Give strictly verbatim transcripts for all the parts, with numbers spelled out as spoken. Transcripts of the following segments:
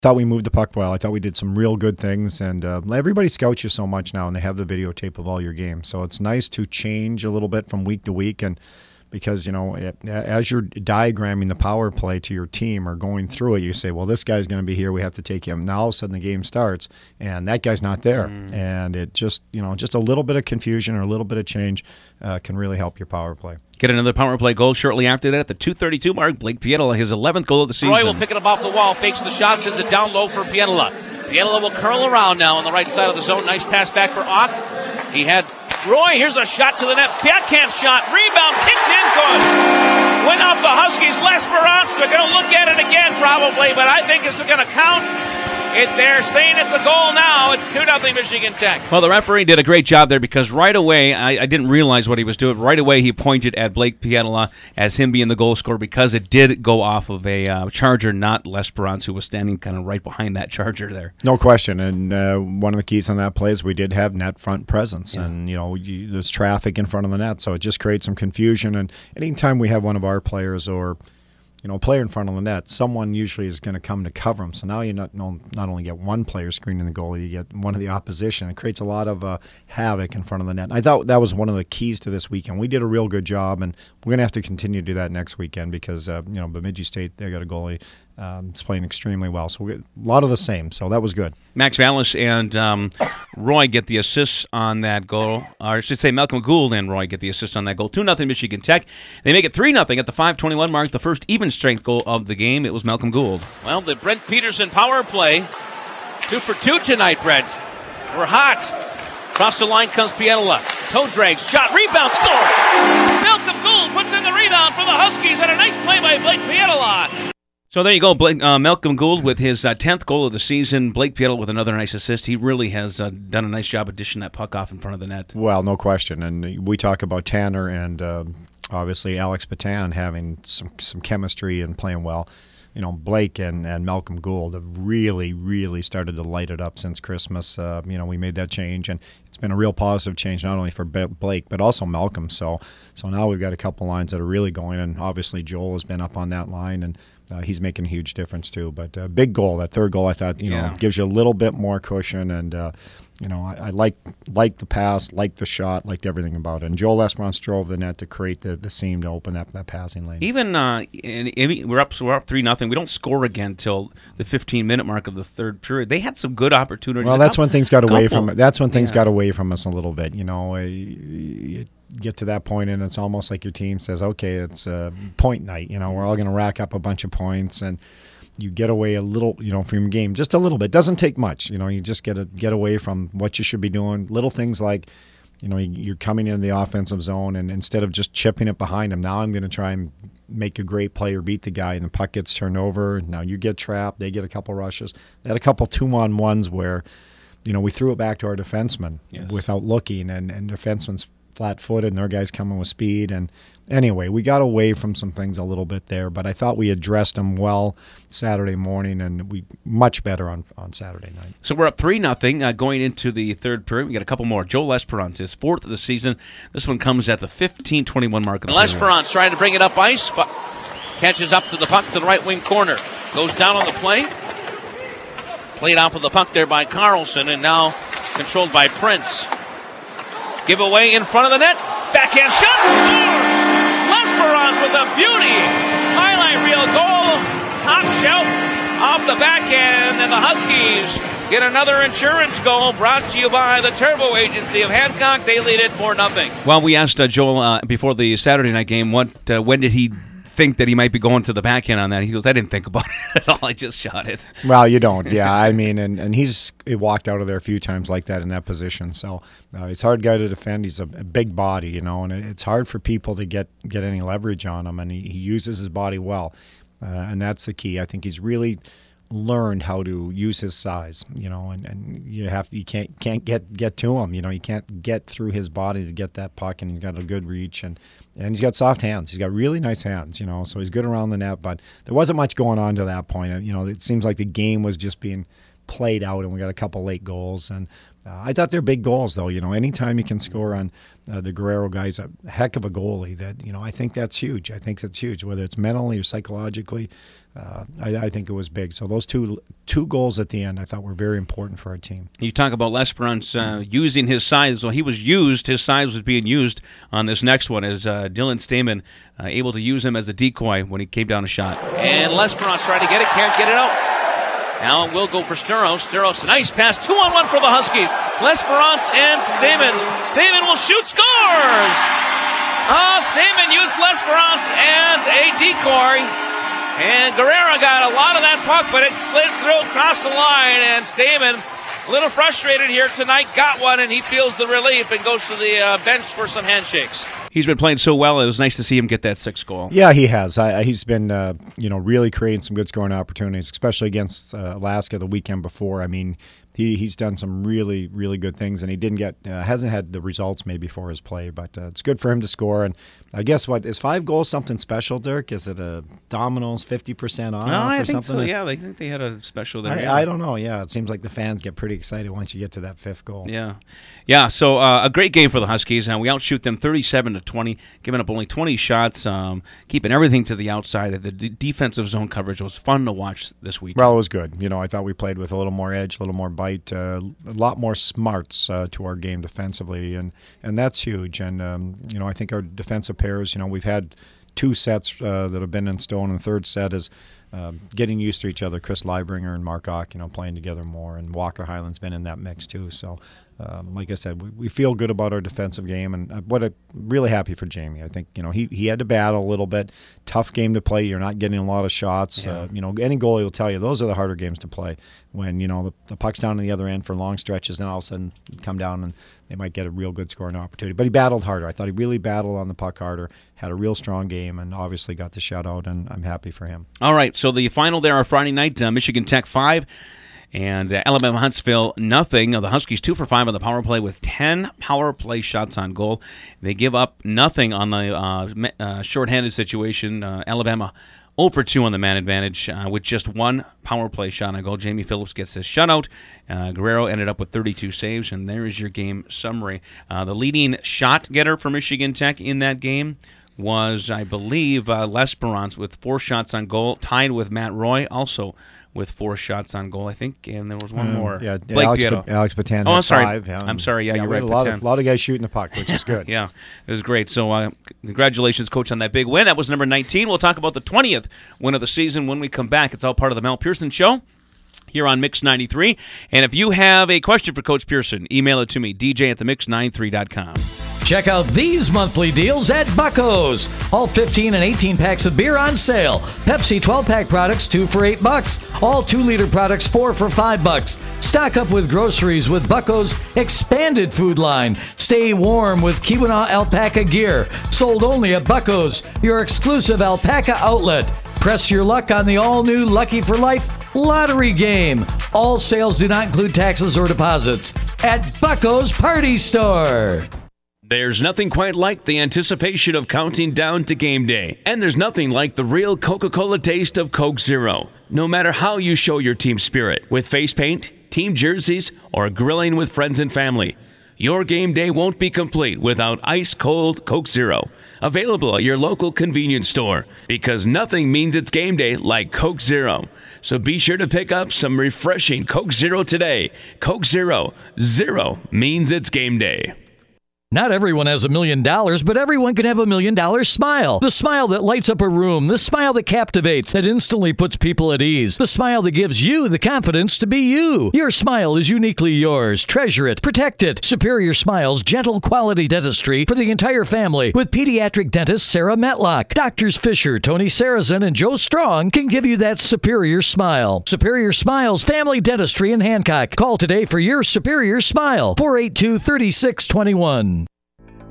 thought we moved the puck well. I thought we did some real good things, and uh, everybody scouts you so much now, and they have the videotape of all your games. So it's nice to change a little bit from week to week, and because, you know, as you're diagramming the power play to your team or going through it, you say, well, this guy's going to be here. We have to take him. Now all of a sudden the game starts, and that guy's not there. Mm. And it just, you know, just a little bit of confusion or a little bit of change uh, can really help your power play. Get another power play goal shortly after that at the two thirty-two mark. Blake Pietila, his eleventh goal of the season. Roy will pick it up off the wall, fakes the shot, sends it down low for Pietila. Pietila will curl around now on the right side of the zone. Nice pass back for Ock. He had Roy. Here's a shot to the net. Piatkamp shot. Rebound. Kicked in. Good. Went off the Huskies. L'Esperance. They're going to look at it again probably, but I think it's going to count. It, they're saying it's a goal now. It's two nothing Michigan Tech. Well, the referee did a great job there because right away, I, I didn't realize what he was doing. Right away, he pointed at Blake Pietila as him being the goal scorer because it did go off of a uh, Charger, not L'Esperance, who was standing kind of right behind that Charger there. No question. And uh, one of the keys on that play is we did have net front presence. Yeah. And, you know, you, there's traffic in front of the net, so it just creates some confusion. And anytime we have one of our players or you know, a player in front of the net, someone usually is going to come to cover him. So now you not not only get one player screening the goal, you get one of the opposition. It creates a lot of uh, havoc in front of the net. And I thought that was one of the keys to this weekend. We did a real good job, and we're going to have to continue to do that next weekend because, uh, you know, Bemidji State, they got a goalie. Um, it's playing extremely well. So we get a lot of the same. So that was good. Max Vallis and um, Roy get the assists on that goal. Or I should say Malcolm Gould and Roy get the assists on that goal. two nothing Michigan Tech. They make it three nothing at the five twenty-one mark. The first even-strength goal of the game. It was Malcolm Gould. Well, the Brent Peterson power play. Two for two tonight, Brent. We're hot. Across the line comes Pietila. Toe drags. Shot. Rebound. Score. Malcolm Gould puts in the rebound for the Huskies. And a nice play by Blake Pietila. So there you go, Blake, uh, Malcolm Gould with his uh, tenth goal of the season. Blake Pietila with another nice assist. He really has uh, done a nice job of dishing that puck off in front of the net. Well, no question. And we talk about Tanner and uh, obviously Alex Patan having some, some chemistry and playing well. You know, Blake and, and Malcolm Gould have really, really started to light it up since Christmas. Uh, you know, we made that change, and it's been a real positive change, not only for Blake, but also Malcolm. So so now we've got a couple lines that are really going, and obviously Joel has been up on that line, and Uh, he's making a huge difference too. But uh, big goal, that third goal, I thought, you yeah. know, gives you a little bit more cushion. And, uh, you know, I, I like like the pass, liked the shot, liked everything about it. And Joel L'Esperance drove the net to create the, the seam to open up that passing lane. Even uh, in, in, we're up so we're up three nothing. We don't score again until the fifteen minute mark of the third period. They had some good opportunities. Well, that's when things got away from it. That's when things yeah. got away from us a little bit. You know, it, get to that point and it's almost like your team says, okay, it's a point night. You know, we're all going to rack up a bunch of points, and you get away a little, you know, from your game, just a little bit. Doesn't take much. You know, you just get a, get away from what you should be doing. Little things like, you know, you're coming into the offensive zone, and instead of just chipping it behind him, now I'm going to try and make a great play or beat the guy, and the puck gets turned over. Now you get trapped. They get a couple rushes. They had a couple two-on-ones where, you know, we threw it back to our defenseman yes. without looking, and, and defenseman's flat-footed, and their guys coming with speed. And anyway, we got away from some things a little bit there, but I thought we addressed them well Saturday morning, and we much better on, on Saturday night. So we're up three nothing uh, going into the third period. We got a couple more. Joel L'Esperance, his fourth of the season. This one comes at the fifteen twenty-one mark of the L'Esperance trying to bring it up ice, but catches up to the puck to the right wing corner. Goes down on the play. Played off of the puck there by Carlson, and now controlled by Prince. Give away in front of the net. Backhand shot. Score! L'Esperance with a beauty. Highlight reel goal. Top shelf off the backhand. And the Huskies get another insurance goal brought to you by the Turbo Agency of Hancock. They lead it four nothing. Well, we asked uh, Joel uh, before the Saturday night game, what uh, when did he think that he might be going to the backhand on that? He goes, I didn't think about it at all. I just shot it. Well, you don't. Yeah, I mean, and, and he's he walked out of there a few times like that in that position. So uh, he's a hard guy to defend. He's a, a big body, you know, and it's hard for people to get, get any leverage on him, and he, he uses his body well. Uh, and that's the key. I think he's really learned how to use his size, you know, and, and you have to, you can't can't get get to him, you know, you can't get through his body to get that puck, and he's got a good reach, and and he's got soft hands. He's got really nice hands, you know, so he's good around the net. But there wasn't much going on to that point. You know, it seems like the game was just being played out, and we got a couple late goals. And uh, I thought they're big goals, though. You know, anytime you can score on uh, the Guerrero guys, a heck of a goalie. That you know, I think that's huge. I think that's huge, whether it's mentally or psychologically. Uh, I, I think it was big. So those two two goals at the end, I thought were very important for our team. You talk about L'Esperance uh, using his size. Well, he was used. His size was being used on this next one as uh, Dylan Stamen uh, able to use him as a decoy when he came down a shot. And L'Esperance tried to get it, can't get it out. Now it will go for Sturos. Sturos, nice pass, two on one for the Huskies. L'Esperance and Stamen. Stamen will shoot, scores! Ah, Stamen used L'Esperance as a decoy. And Guerrero got a lot of that puck, but it slid through across the line, and Stamen, a little frustrated here tonight, got one, and he feels the relief and goes to the uh, bench for some handshakes. He's been playing so well. It was nice to see him get that sixth goal. Yeah, he has. I, he's been, uh, you know, really creating some good scoring opportunities, especially against uh, Alaska the weekend before. I mean, he he's done some really, really good things, and he didn't get uh, hasn't had the results maybe for his play, but uh, it's good for him to score. And I guess what is five goals something special, Dirk? Is it a Domino's fifty percent off? No, I or think something? so. Yeah, I think they had a special there. I, yeah. I don't know. Yeah, it seems like the fans get pretty excited once you get to that fifth goal. Yeah, yeah. So uh, a great game for the Huskies, and we outshoot them thirty-seven to twenty, giving up only twenty shots, um, keeping everything to the outside. The d- defensive zone coverage was fun to watch this week. Well, it was good. You know, I thought we played with a little more edge, a little more bite, uh, a lot more smarts uh, to our game defensively, and and that's huge. And um, you know, I think our defensive pairs. You know, we've had two sets uh, that have been in stone, and the third set is uh, getting used to each other. Chris Leibringer and Mark Ock, you know, playing together more, and Walker Highland's been in that mix too. So. Um, like I said, we, we feel good about our defensive game, and uh, what I'm really happy for Jamie. I think you know he, he had to battle a little bit. Tough game to play. You're not getting a lot of shots. Yeah. Uh, you know, any goalie will tell you those are the harder games to play when you know the, the puck's down on the other end for long stretches, and all of a sudden you come down and they might get a real good scoring opportunity. But he battled harder. I thought he really battled on the puck harder. Had a real strong game, and obviously got the shutout, and I'm happy for him. All right, so the final there on Friday night, uh, Michigan Tech five. And uh, Alabama Huntsville, nothing. The Huskies two for five on the power play with ten power play shots on goal. They give up nothing on the uh, uh, shorthanded situation. Uh, Alabama zero for two on the man advantage uh, with just one power play shot on goal. Jamie Phillips gets his shutout. Uh, Guerrero ended up with thirty-two saves, and there is your game summary. Uh, the leading shot getter for Michigan Tech in that game was, I believe, uh, L'Esperance with four shots on goal, tied with Matt Roy, also with four shots on goal, I think, and there was one Um, more. Yeah, Blake Alex, Pietro. Ba- Alex Batan. Oh, I'm had sorry. Five, yeah, I'm sorry. Yeah, yeah you're we right. had A lot, Batan. of, a lot of guys shooting the puck, which is good. Yeah, it was great. So, uh, congratulations, Coach, on that big win. That was number nineteen. We'll talk about the twentieth win of the season when we come back. It's all part of the Mel Pearson Show here on Mix ninety-three. And if you have a question for Coach Pearson, email it to me, d j at the mix ninety-three dot com. Check out these monthly deals at Bucko's. All fifteen and eighteen packs of beer on sale. Pepsi twelve-pack products, two for eight bucks. All two-liter products, four for five bucks. Stock up with groceries with Bucko's expanded food line. Stay warm with Keweenaw alpaca gear. Sold only at Bucko's, your exclusive alpaca outlet. Press your luck on the all-new Lucky for Life lottery game. All sales do not include taxes or deposits. At Bucko's Party Store. There's nothing quite like the anticipation of counting down to game day. And there's nothing like the real Coca-Cola taste of Coke Zero. No matter how you show your team spirit, with face paint, team jerseys, or grilling with friends and family, your game day won't be complete without ice-cold Coke Zero. Available at your local convenience store, because nothing means it's game day like Coke Zero. So be sure to pick up some refreshing Coke Zero today. Coke Zero. Zero means it's game day. Not everyone has a million dollars, but everyone can have a million dollar smile. The smile that lights up a room. The smile that captivates, that instantly puts people at ease. The smile that gives you the confidence to be you. Your smile is uniquely yours. Treasure it. Protect it. Superior Smiles, gentle quality dentistry for the entire family. With pediatric dentist Sarah Metlock. Doctors Fisher, Tony Sarazin, and Joe Strong can give you that superior smile. Superior Smiles, family dentistry in Hancock. Call today for your superior smile. four eight two, three six two one.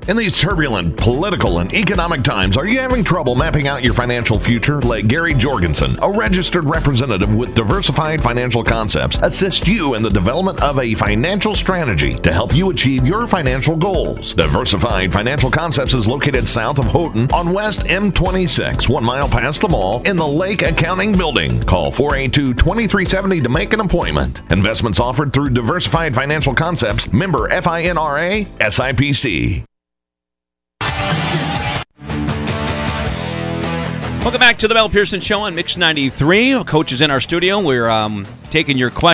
In these turbulent political and economic times, are you having trouble mapping out your financial future? Let Gary Jorgensen, a registered representative with Diversified Financial Concepts, assist you in the development of a financial strategy to help you achieve your financial goals. Diversified Financial Concepts is located south of Houghton on West M twenty-six, one mile past the mall in the Lake Accounting Building. Call four eight two, two three seven zero to make an appointment. Investments offered through Diversified Financial Concepts, member FINRA, S I P C. Welcome back to the Mel Pearson Show on Mix ninety-three. Coach is in our studio. We're um, taking your questions.